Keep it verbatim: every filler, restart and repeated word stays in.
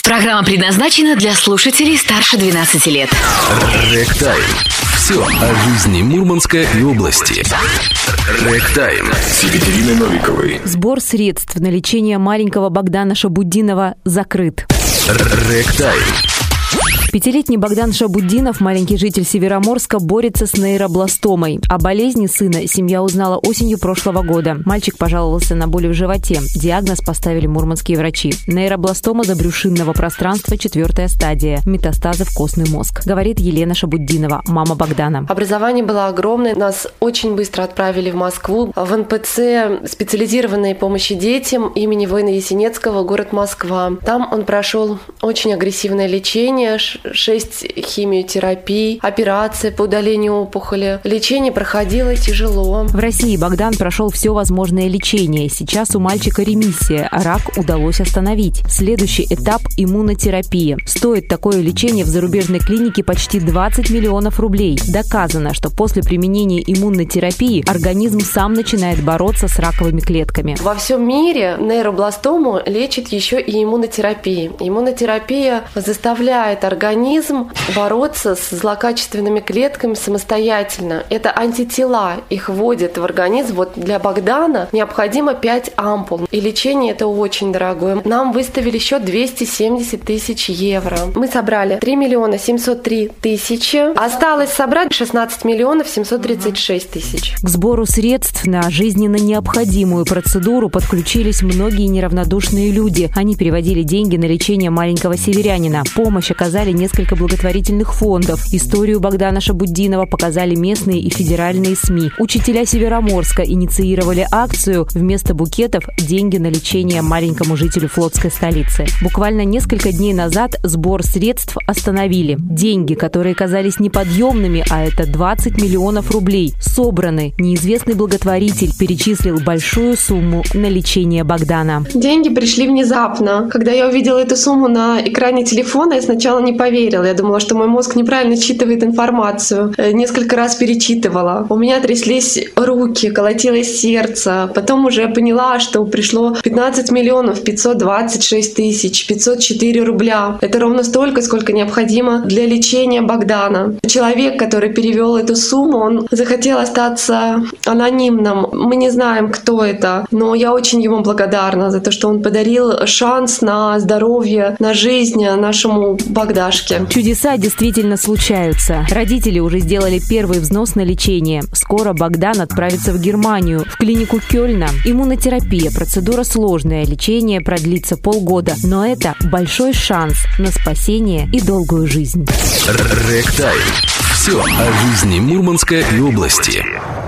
Программа предназначена для слушателей старше двенадцати лет. Рэг-тайм. Все о жизни Мурманска и области. Рэг-тайм с Екатериной Новиковой. Сбор средств на лечение маленького Богдана Шабуддинова закрыт. Рэг-тайм. Пятилетний Богдан Шабуддинов, маленький житель Североморска, борется с нейробластомой. О болезни сына семья узнала осенью прошлого года. Мальчик пожаловался на боли в животе. Диагноз поставили мурманские врачи. Нейробластома забрюшинного пространства, четвертая стадия. Метастазы в костный мозг, говорит Елена Шабуддинова, мама Богдана. Образование было огромное. Нас очень быстро отправили в Москву. В эн пэ цэ специализированной помощи детям имени Война Ясенецкого, город Москва. Там он прошел очень агрессивное лечение, шесть химиотерапий, операции по удалению опухоли. Лечение проходило тяжело. В России Богдан прошел все возможное лечение. Сейчас у мальчика ремиссия, а рак удалось остановить. Следующий этап – иммунотерапия. Стоит такое лечение в зарубежной клинике почти двадцать миллионов рублей. Доказано, что после применения иммунотерапии организм сам начинает бороться с раковыми клетками. Во всем мире нейробластому лечит еще и иммунотерапией. Иммунотерапия заставляет организм Организм бороться с злокачественными клетками самостоятельно. Это антитела, их вводят в организм. Вот для Богдана необходимо пять ампул. И лечение это очень дорогое. Нам выставили счет двести семьдесят тысяч евро. Мы собрали три миллиона семьсот три тысячи. Осталось собрать шестнадцать миллионов семьсот тридцать шесть тысяч. К сбору средств на жизненно необходимую процедуру подключились многие неравнодушные люди. Они переводили деньги на лечение маленького северянина. Помощь оказали несколько благотворительных фондов. Историю Богдана Шабуддинова показали местные и федеральные СМИ. Учителя Североморска инициировали акцию «Вместо букетов деньги на лечение маленькому жителю флотской столицы». Буквально несколько дней назад сбор средств остановили. Деньги, которые казались неподъемными, а это двадцать миллионов рублей, собраны. Неизвестный благотворитель перечислил большую сумму на лечение Богдана. Деньги пришли внезапно. Когда я увидела эту сумму на экране телефона, я сначала не поверила. Я думала, что мой мозг неправильно считывает информацию. Несколько раз перечитывала. У меня тряслись руки, колотилось сердце. Потом уже поняла, что пришло пятнадцать миллионов пятьсот двадцать шесть тысяч пятьсот четыре рубля. Это ровно столько, сколько необходимо для лечения Богдана. Человек, который перевел эту сумму, он захотел остаться анонимным. Мы не знаем, кто это, но я очень ему благодарна за то, что он подарил шанс на здоровье, на жизнь нашему Богдашке. Чудеса действительно случаются. Родители уже сделали первый взнос на лечение. Скоро Богдан отправится в Германию, в клинику Кёльна. Иммунотерапия – процедура сложная, лечение продлится полгода. Но это большой шанс на спасение и долгую жизнь. Рэг-тайм. Все о жизни Мурманска и области.